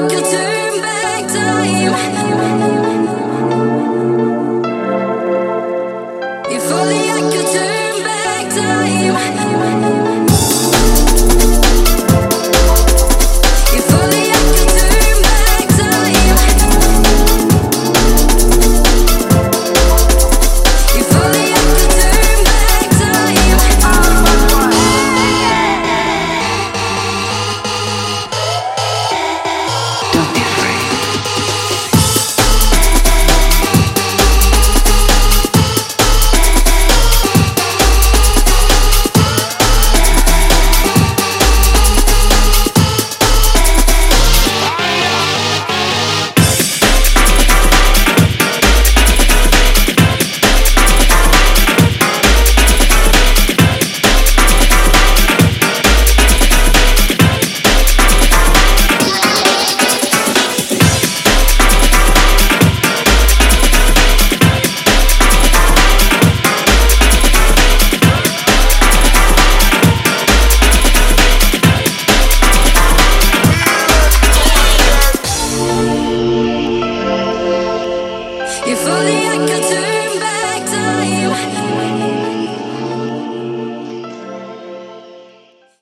could turn back time. If only I could turn back time. If only I could turn back time. If only I could turn back time. Don't be afraid. If only I could turn